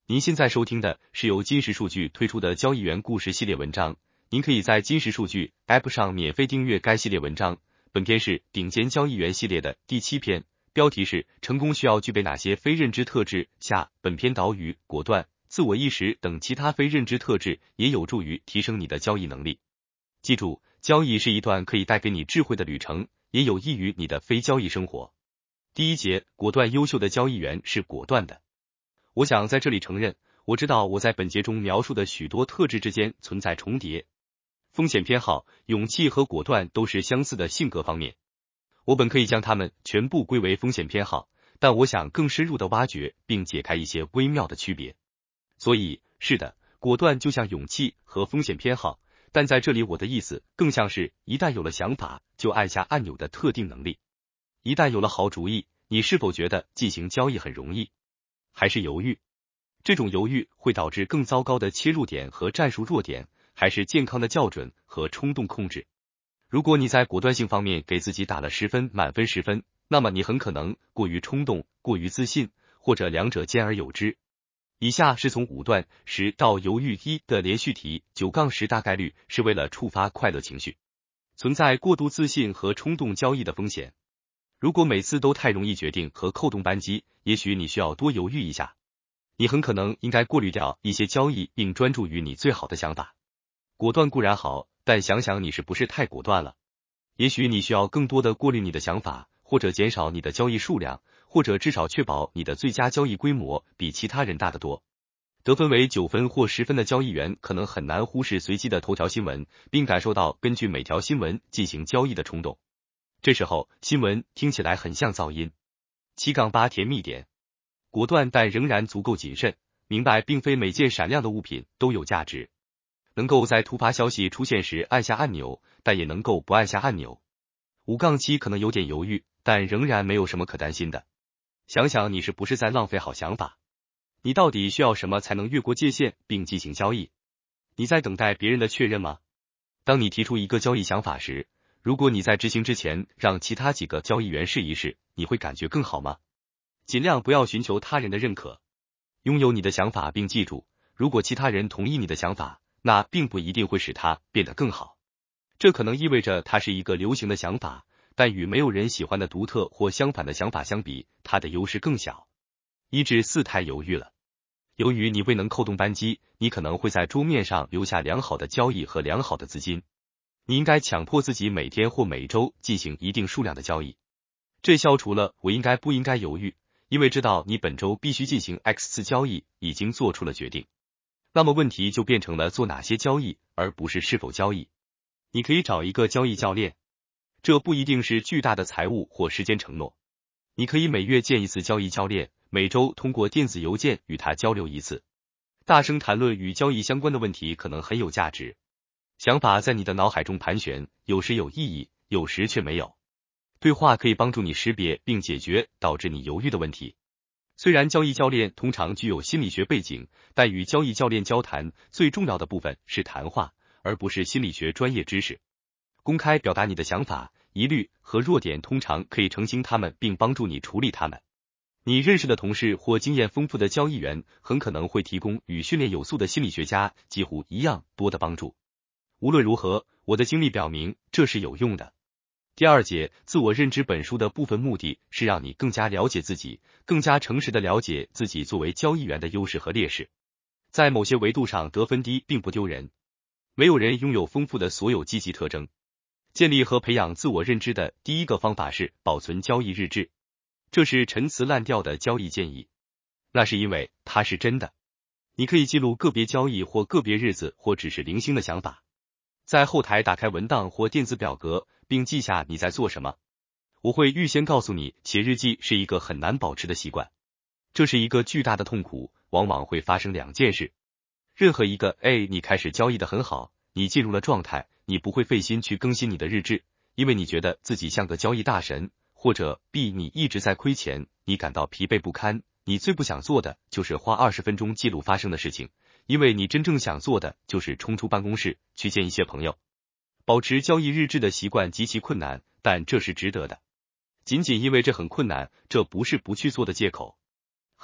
您现在收听的是由金石数据推出的交易员故事系列文章，您可以在金石数据 App 上免费订阅该系列文章。本篇是顶尖交易员系列的第7篇，标题是成功需要具备哪些非认知特质。下本篇导语：果断、自我意识等其他非认知特质也有助于提升你的交易能力。记住，交易是一段可以带给你智慧的旅程，也有益于你的非交易生活。第一节，果断。优秀的交易员是果断的。我想在这里承认，我知道我在本节中描述的许多特质之间存在重叠。风险偏好、勇气和果断都是相似的性格方面。我本可以将它们全部归为风险偏好，但我想更深入的挖掘并解开一些微妙的区别。所以，是的，果断就像勇气和风险偏好，但在这里我的意思更像是一旦有了想法就按下按钮的特定能力。一旦有了好主意，你是否觉得进行交易很容易？还是犹豫？这种犹豫会导致更糟糕的切入点和战术弱点，还是健康的校准和冲动控制？如果你在果断性方面给自己打了10分，满分10分，那么你很可能过于冲动、过于自信，或者两者兼而有之。以下是从武断10到犹豫1的连续题，9-10大概率是为了触发快乐情绪。存在过度自信和冲动交易的风险。如果每次都太容易决定和扣动扳机，也许你需要多犹豫一下。你很可能应该过滤掉一些交易，并专注于你最好的想法。果断固然好，但想想你是不是太果断了？也许你需要更多的过滤你的想法，或者减少你的交易数量，或者至少确保你的最佳交易规模比其他人大得多。得分为9分或10分的交易员可能很难忽视随机的头条新闻，并感受到根据每条新闻进行交易的冲动。这时候，新闻听起来很像噪音。7-8甜蜜点。果断但仍然足够谨慎，明白并非每件闪亮的物品都有价值。能够在突发消息出现时按下按钮，但也能够不按下按钮。5-7可能有点犹豫，但仍然没有什么可担心的。想想你是不是在浪费好想法？你到底需要什么才能越过界限并进行交易？你在等待别人的确认吗？当你提出一个交易想法时，如果你在执行之前让其他几个交易员试一试，你会感觉更好吗？尽量不要寻求他人的认可，拥有你的想法，并记住，如果其他人同意你的想法，那并不一定会使它变得更好。这可能意味着它是一个流行的想法，但与没有人喜欢的独特或相反的想法相比，它的优势更小。1-4太犹豫了。由于你未能扣动扳机，你可能会在桌面上留下良好的交易和良好的资金。你应该强迫自己每天或每周进行一定数量的交易。这消除了我应该不应该犹豫，因为知道你本周必须进行 X 次交易，已经做出了决定。那么问题就变成了做哪些交易，而不是是否交易。你可以找一个交易教练，这不一定是巨大的财务或时间承诺。你可以每月见一次交易教练，每周通过电子邮件与他交流一次。大声谈论与交易相关的问题可能很有价值。想法在你的脑海中盘旋，有时有意义，有时却没有。对话可以帮助你识别并解决导致你犹豫的问题。虽然交易教练通常具有心理学背景，但与交易教练交谈最重要的部分是谈话，而不是心理学专业知识。公开表达你的想法、疑虑和弱点，通常可以澄清它们并帮助你处理它们。你认识的同事或经验丰富的交易员很可能会提供与训练有素的心理学家几乎一样多的帮助。无论如何，我的经历表明这是有用的。第2节，自我认知本书的部分目的是让你更加了解自己，更加诚实的了解自己作为交易员的优势和劣势。在某些维度上得分低并不丢人。没有人拥有丰富的所有积极特征。建立和培养自我认知的第一个方法是保存交易日志。这是陈词滥调的交易建议，那是因为它是真的。你可以记录个别交易或个别日子或只是零星的想法。在后台打开文档或电子表格，并记下你在做什么。我会预先告诉你，写日记是一个很难保持的习惯。这是一个巨大的痛苦，往往会发生2件事。任何一个 A， 你开始交易的很好，你进入了状态，你不会费心去更新你的日志，因为你觉得自己像个交易大神。或者 B， 你一直在亏钱，你感到疲惫不堪，你最不想做的就是花20分钟记录发生的事情，因为你真正想做的就是冲出办公室去见一些朋友。保持交易日志的习惯极其困难，但这是值得的。仅仅因为这很困难，这不是不去做的借口。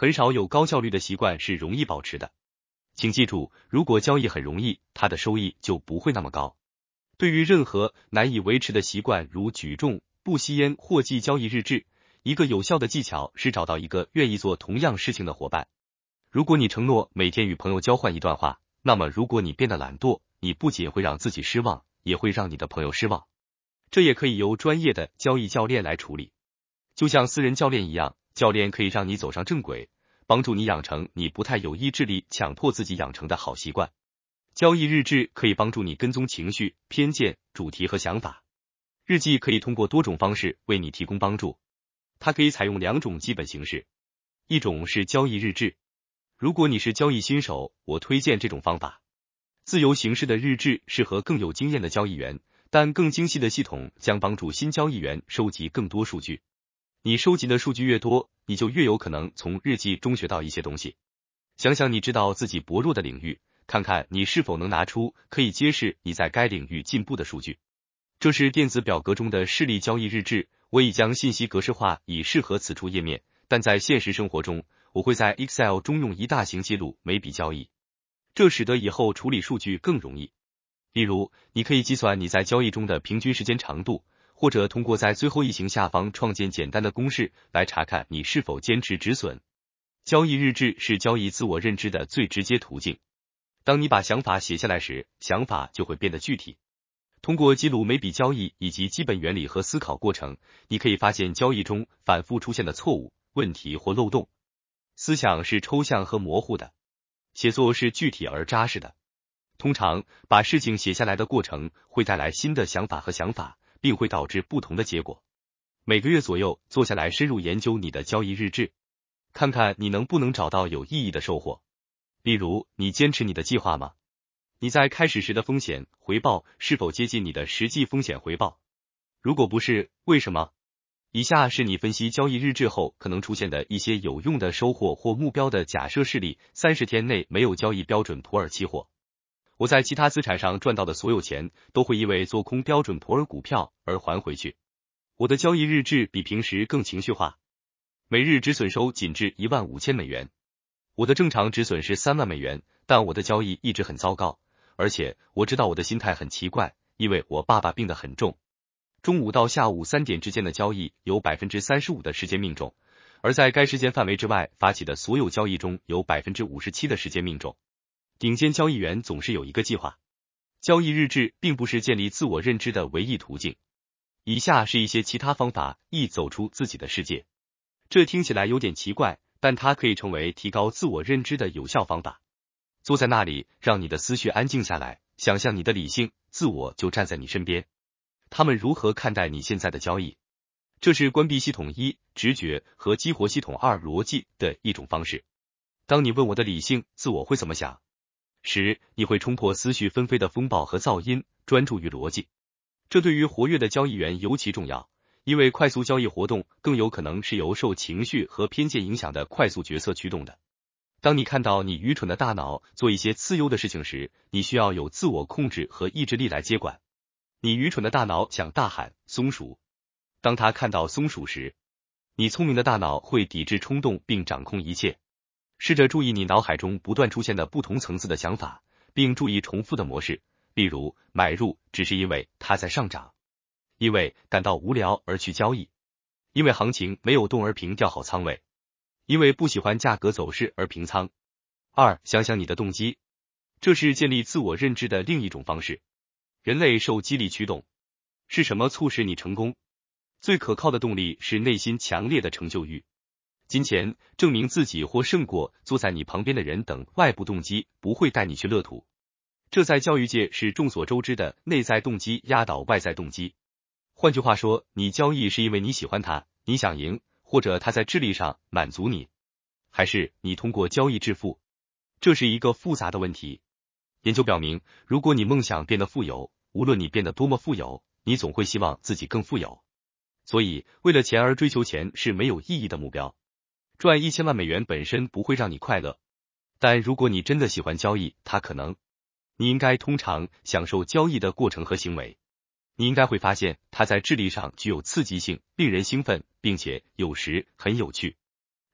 很少有高效率的习惯是容易保持的。请记住，如果交易很容易，它的收益就不会那么高。对于任何难以维持的习惯，如举重、不吸烟或记交易日志，一个有效的技巧是找到一个愿意做同样事情的伙伴。如果你承诺每天与朋友交换一段话，那么如果你变得懒惰，你不仅会让自己失望，也会让你的朋友失望。这也可以由专业的交易教练来处理。就像私人教练一样，教练可以让你走上正轨，帮助你养成你不太有意志力强迫自己养成的好习惯。交易日志可以帮助你跟踪情绪、偏见、主题和想法。日记可以通过多种方式为你提供帮助。它可以采用2种基本形式，一种是交易日志。如果你是交易新手，我推荐这种方法。自由形式的日志适合更有经验的交易员，但更精细的系统将帮助新交易员收集更多数据。你收集的数据越多，你就越有可能从日记中学到一些东西。想想你知道自己薄弱的领域，看看你是否能拿出可以揭示你在该领域进步的数据。这是电子表格中的示例交易日志，我已将信息格式化以适合此处页面，但在现实生活中，我会在 Excel 中用一大行记录每笔交易，这使得以后处理数据更容易。例如，你可以计算你在交易中的平均时间长度，或者通过在最后一行下方创建简单的公式来查看你是否坚持止损。交易日志是交易自我认知的最直接途径。当你把想法写下来时，想法就会变得具体。通过记录每笔交易以及基本原理和思考过程，你可以发现交易中反复出现的错误、问题或漏洞。思想是抽象和模糊的，写作是具体而扎实的。通常，把事情写下来的过程会带来新的想法和想法，并会导致不同的结果。每个月左右坐下来深入研究你的交易日志，看看你能不能找到有意义的收获。例如，你坚持你的计划吗？你在开始时的风险回报是否接近你的实际风险回报？如果不是，为什么？以下是你分析交易日志后可能出现的一些有用的收获或目标的假设事例：30天内没有交易标准普尔期货。我在其他资产上赚到的所有钱都会因为做空标准普尔股票而还回去。我的交易日志比平时更情绪化。每日止损收仅至15000美元。我的正常止损是3万美元，但我的交易一直很糟糕，而且我知道我的心态很奇怪，因为我爸爸病得很重。中午到下午3点之间的交易有 35% 的时间命中，而在该时间范围之外发起的所有交易中有 57% 的时间命中。顶尖交易员总是有一个计划。交易日志并不是建立自我认知的唯一途径。以下是一些其他方法易走出自己的世界。这听起来有点奇怪，但它可以成为提高自我认知的有效方法。坐在那里，让你的思绪安静下来，想象你的理性自我就站在你身边。他们如何看待你现在的交易？这是关闭系统1直觉和激活系统2逻辑的一种方式。当你问我的理性自我会怎么想时，你会冲破思绪纷飞的风暴和噪音，专注于逻辑。这对于活跃的交易员尤其重要，因为快速交易活动更有可能是由受情绪和偏见影响的快速决策驱动的。当你看到你愚蠢的大脑做一些次优的事情时，你需要有自我控制和意志力来接管。你愚蠢的大脑想大喊松鼠，当他看到松鼠时，你聪明的大脑会抵制冲动并掌控一切。试着注意你脑海中不断出现的不同层次的想法，并注意重复的模式，例如买入只是因为它在上涨，因为感到无聊而去交易，因为行情没有动而平调好仓位，因为不喜欢价格走势而平仓。2. 想想你的动机，这是建立自我认知的另一种方式。人类受激励驱动，是什么促使你成功？最可靠的动力是内心强烈的成就欲。金钱、证明自己或胜过坐在你旁边的人等外部动机不会带你去乐土。这在教育界是众所周知的内在动机压倒外在动机。换句话说，你交易是因为你喜欢他，你想赢，或者他在智力上满足你，还是你通过交易致富？这是一个复杂的问题。研究表明，如果你梦想变得富有，无论你变得多么富有，你总会希望自己更富有。所以，为了钱而追求钱是没有意义的目标。赚1000万美元本身不会让你快乐，但如果你真的喜欢交易，它可能。你应该通常享受交易的过程和行为。你应该会发现它在智力上具有刺激性，令人兴奋，并且有时很有趣。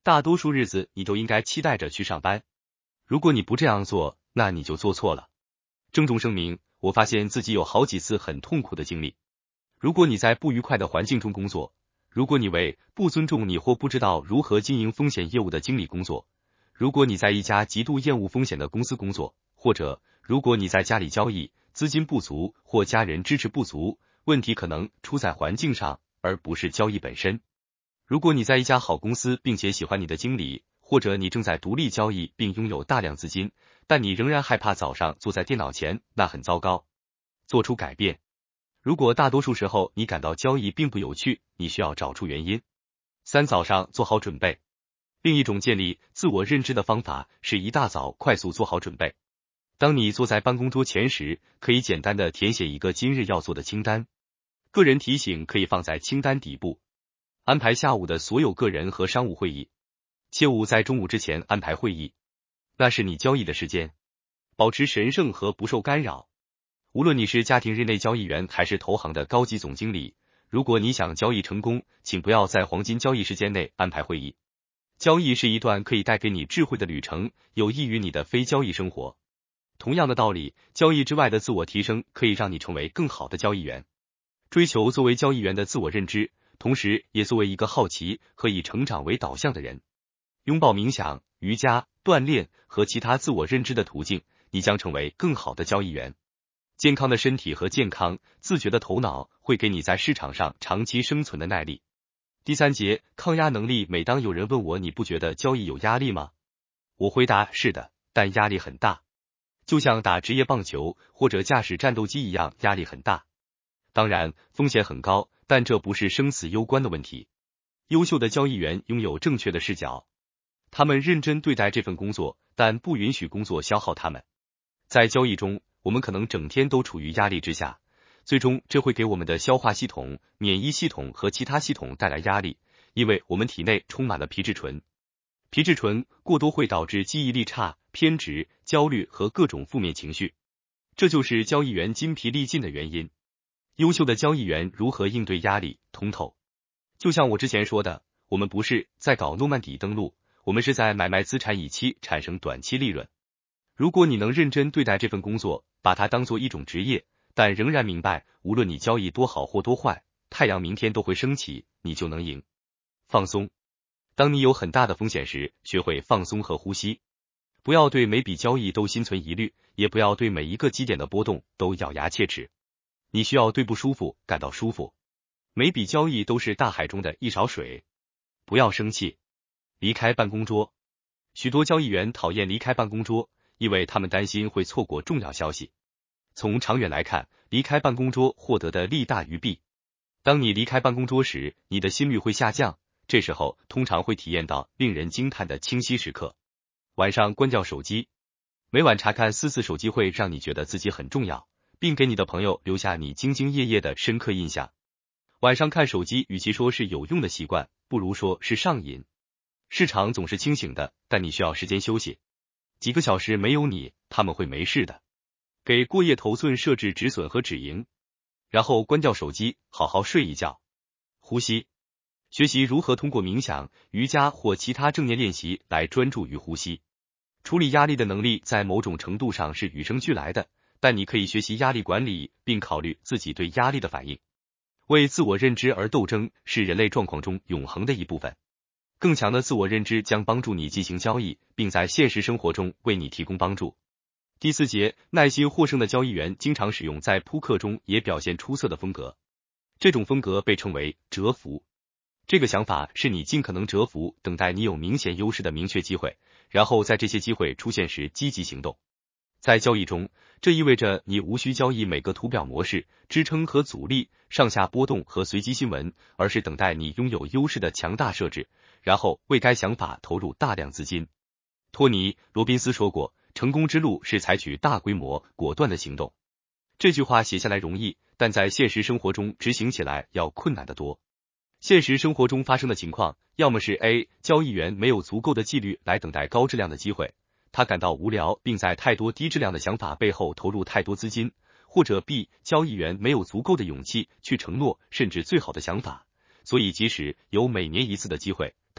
大多数日子你都应该期待着去上班。如果你不这样做，那你就做错了。郑重声明，我发现自己有好几次很痛苦的经历。如果你在不愉快的环境中工作，如果你为不尊重你或不知道如何经营风险业务的经理工作，如果你在一家极度厌恶风险的公司工作，或者如果你在家里交易，资金不足或家人支持不足，问题可能出在环境上，而不是交易本身。如果你在一家好公司并且喜欢你的经理，或者你正在独立交易并拥有大量资金，但你仍然害怕早上坐在电脑前，那很糟糕。做出改变。如果大多数时候你感到交易并不有趣，你需要找出原因。3. 早上做好准备。另一种建立自我认知的方法是一大早快速做好准备。当你坐在办公桌前时，可以简单的填写一个今日要做的清单。个人提醒可以放在清单底部。安排下午的所有个人和商务会议。切勿在中午之前安排会议，那是你交易的时间。保持神圣和不受干扰。无论你是家庭日内交易员还是投行的高级总经理，如果你想交易成功，请不要在黄金交易时间内安排会议。交易是一段可以带给你智慧的旅程，有益于你的非交易生活。同样的道理，交易之外的自我提升可以让你成为更好的交易员。追求作为交易员的自我认知，同时也作为一个好奇和以成长为导向的人。拥抱冥想、瑜伽、锻炼和其他自我认知的途径，你将成为更好的交易员。健康的身体和健康、自觉的头脑会给你在市场上长期生存的耐力。第3节，抗压能力。每当有人问我你不觉得交易有压力吗？我回答是的，但压力很大。就像打职业棒球或者驾驶战斗机一样，压力很大。当然，风险很高，但这不是生死攸关的问题。优秀的交易员拥有正确的视角，他们认真对待这份工作，但不允许工作消耗他们。在交易中，我们可能整天都处于压力之下，最终这会给我们的消化系统、免疫系统和其他系统带来压力，因为我们体内充满了皮质醇。皮质醇过多会导致记忆力差、偏执、焦虑和各种负面情绪，这就是交易员筋疲力尽的原因。优秀的交易员如何应对压力？通透。就像我之前说的，我们不是在搞诺曼底登陆，我们是在买卖资产以期产生短期利润。如果你能认真对待这份工作，把它当做一种职业，但仍然明白无论你交易多好或多坏，太阳明天都会升起，你就能赢。放松。当你有很大的风险时，学会放松和呼吸。不要对每笔交易都心存疑虑，也不要对每一个基点的波动都咬牙切齿。你需要对不舒服感到舒服。每笔交易都是大海中的一勺水。不要生气。离开办公桌。许多交易员讨厌离开办公桌，因为他们担心会错过重要消息。从长远来看，离开办公桌获得的利大于弊。当你离开办公桌时，你的心率会下降，这时候通常会体验到令人惊叹的清晰时刻。晚上关掉手机。每晚查看4次手机会让你觉得自己很重要，并给你的朋友留下你兢兢业业的深刻印象。晚上看手机与其说是有用的习惯，不如说是上瘾。市场总是清醒的，但你需要时间休息。几个小时没有你，他们会没事的。给过夜头寸设置止损和止盈，然后关掉手机，好好睡一觉。呼吸。学习如何通过冥想、瑜伽或其他正念练习来专注于呼吸。处理压力的能力在某种程度上是与生俱来的，但你可以学习压力管理，并考虑自己对压力的反应。为自我认知而斗争是人类状况中永恒的一部分。更强的自我认知将帮助你进行交易，并在现实生活中为你提供帮助。第4节，耐心获胜的交易员经常使用在扑克中也表现出色的风格。这种风格被称为蛰伏。这个想法是你尽可能蛰伏，等待你有明显优势的明确机会，然后在这些机会出现时积极行动。在交易中，这意味着你无需交易每个图表模式、支撑和阻力、上下波动和随机新闻，而是等待你拥有优势的强大设置，然后为该想法投入大量资金。托尼·罗宾斯说过，成功之路是采取大规模、果断的行动。这句话写下来容易，但在现实生活中执行起来要困难得多。现实生活中发生的情况，要么是 A. 交易员没有足够的纪律来等待高质量的机会，他感到无聊并在太多低质量的想法背后投入太多资金，或者 B. 交易员没有足够的勇气去承诺甚至最好的想法，所以即使有每年一次的机会，他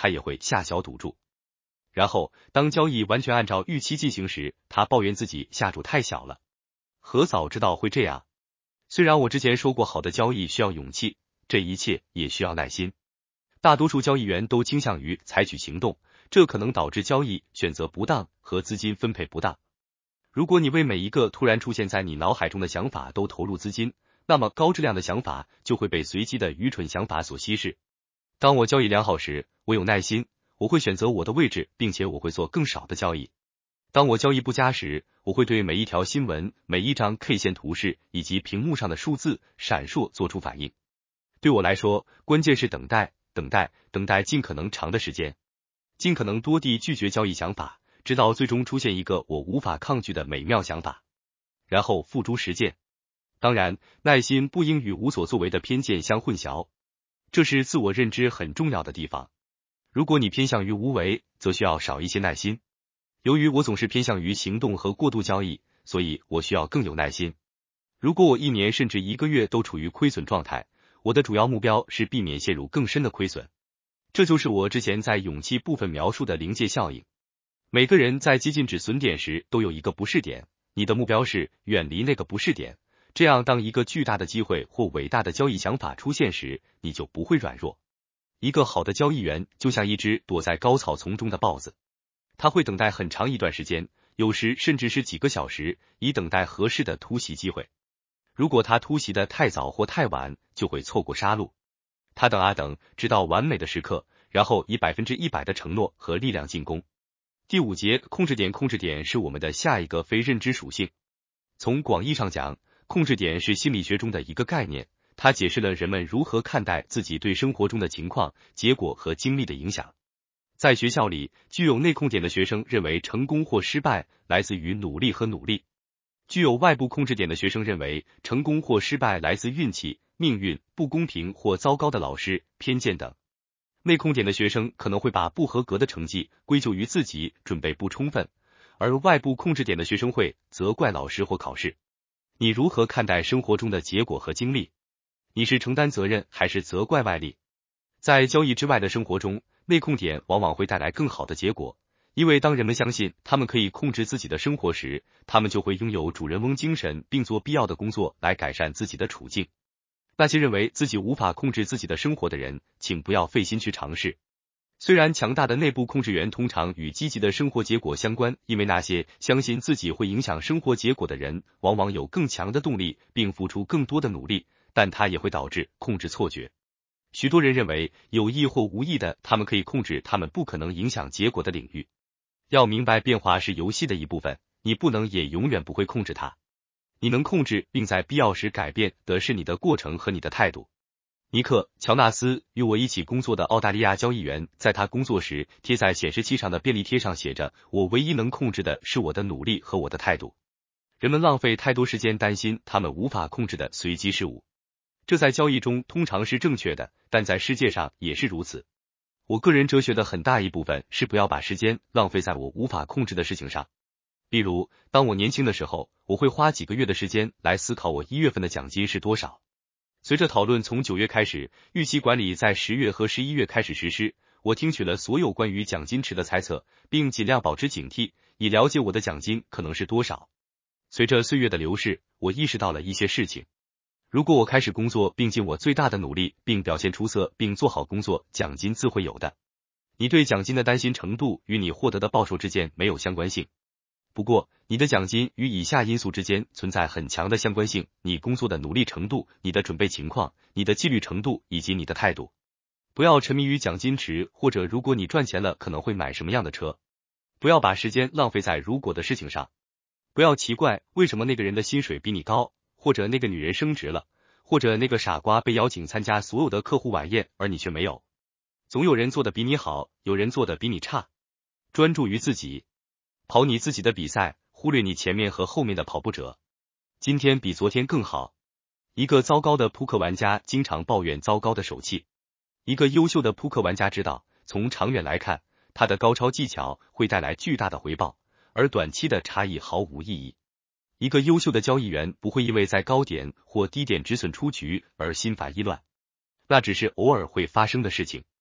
他也会下小赌注。然后，当交易完全按照预期进行时，他抱怨自己下注太小了。何早知道会这样？虽然我之前说过，好的交易需要勇气，这一切也需要耐心。大多数交易员都倾向于采取行动，这可能导致交易选择不当和资金分配不当。如果你为每一个突然出现在你脑海中的想法都投入资金，那么高质量的想法就会被随机的愚蠢想法所稀释。当我交易良好时，我有耐心，我会选择我的位置，并且我会做更少的交易。当我交易不佳时，我会对每一条新闻、每一张 K 线图示以及屏幕上的数字闪烁做出反应。对我来说，关键是等待，等待尽可能长的时间，尽可能多地拒绝交易想法，直到最终出现一个我无法抗拒的美妙想法，然后付诸实践。当然，耐心不应与无所作为的偏见相混淆，这是自我认知很重要的地方。如果你偏向于无为，则需要少一些耐心。由于我总是偏向于行动和过度交易，所以我需要更有耐心。如果我1年甚至1个月都处于亏损状态，我的主要目标是避免陷入更深的亏损。这就是我之前在勇气部分描述的临界效应。每个人在接近止损点时都有一个不适点，你的目标是远离那个不适点，这样当一个巨大的机会或伟大的交易想法出现时，你就不会软弱。一个好的交易员就像一只躲在高草丛中的豹子，他会等待很长一段时间，有时甚至是几个小时，以等待合适的突袭机会。如果他突袭的太早或太晚，就会错过杀戮。他等啊等，直到完美的时刻，然后以100%的承诺和力量进攻。第5节，控制点。控制点是我们的下一个非认知属性。从广义上讲，控制点是心理学中的一个概念，它解释了人们如何看待自己对生活中的情况、结果和经历的影响。在学校里，具有内控点的学生认为成功或失败来自于努力和努力。具有外部控制点的学生认为成功或失败来自运气、命运、不公平或糟糕的老师、偏见等。内控点的学生可能会把不合格的成绩归咎于自己准备不充分，而外部控制点的学生会责怪老师或考试。你如何看待生活中的结果和经历？你是承担责任还是责怪外力？在交易之外的生活中，内控点往往会带来更好的结果，因为当人们相信他们可以控制自己的生活时，他们就会拥有主人翁精神，并做必要的工作来改善自己的处境。那些认为自己无法控制自己的生活的人，请不要费心去尝试。虽然强大的内部控制员通常与积极的生活结果相关，因为那些相信自己会影响生活结果的人，往往有更强的动力，并付出更多的努力，但它也会导致控制错觉。许多人认为有意或无意的，他们可以控制他们不可能影响结果的领域。要明白，变化是游戏的一部分，你不能也永远不会控制它。你能控制并在必要时改变的是你的过程和你的态度。尼克·乔纳斯与我一起工作的澳大利亚交易员，在他工作时贴在显示器上的便利贴上写着：我唯一能控制的是我的努力和我的态度。人们浪费太多时间担心他们无法控制的随机事物，这在交易中通常是正确的，但在世界上也是如此。我个人哲学的很大一部分是不要把时间浪费在我无法控制的事情上。例如，当我年轻的时候，我会花几个月的时间来思考我1月份的奖金是多少。随着讨论从9月开始，预期管理在10月和11月开始实施，我听取了所有关于奖金池的猜测，并尽量保持警惕，以了解我的奖金可能是多少。随着岁月的流逝，我意识到了一些事情。如果我开始工作并尽我最大的努力，并表现出色，并做好工作，奖金自会有的。你对奖金的担心程度与你获得的报酬之间没有相关性。不过，你的奖金与以下因素之间存在很强的相关性：你工作的努力程度、你的准备情况、你的纪律程度以及你的态度。不要沉迷于奖金池，或者如果你赚钱了可能会买什么样的车。不要把时间浪费在如果的事情上。不要奇怪为什么那个人的薪水比你高，或者那个女人升职了，或者那个傻瓜被邀请参加所有的客户晚宴，而你却没有。总有人做的比你好，有人做的比你差。专注于自己。跑你自己的比赛，忽略你前面和后面的跑步者。今天比昨天更好。一个糟糕的扑克玩家经常抱怨糟糕的手气。一个优秀的扑克玩家知道，从长远来看，他的高超技巧会带来巨大的回报，而短期的差异毫无意义。一个优秀的交易员不会因为在高点或低点止损出局而心烦意乱，那只是偶尔会发生的事情。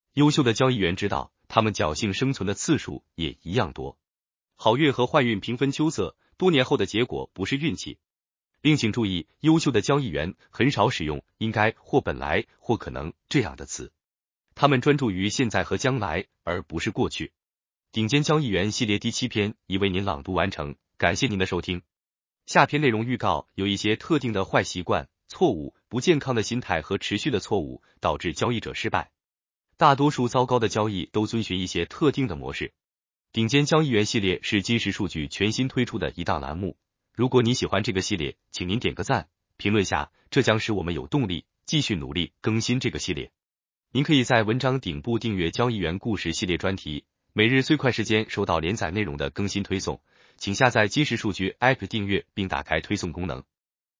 优秀的交易员知道，他们侥幸生存的次数也一样多。好运和坏运平分秋色，多年后的结果不是运气。并请注意，优秀的交易员很少使用应该或本来或可能这样的词，他们专注于现在和将来，而不是过去。顶尖交易员系列第7篇已为您朗读完成，感谢您的收听。下篇内容预告有一些特定的坏习惯、错误、不健康的心态和持续的错误导致交易者失败。大多数糟糕的交易都遵循一些特定的模式。顶尖交易员系列是金石数据全新推出的一档栏目。如果你喜欢这个系列，请您点个赞，评论下，这将使我们有动力继续努力更新这个系列。您可以在文章顶部订阅交易员故事系列专题，每日最快时间收到连载内容的更新推送，请下载金石数据 App 订阅并打开推送功能。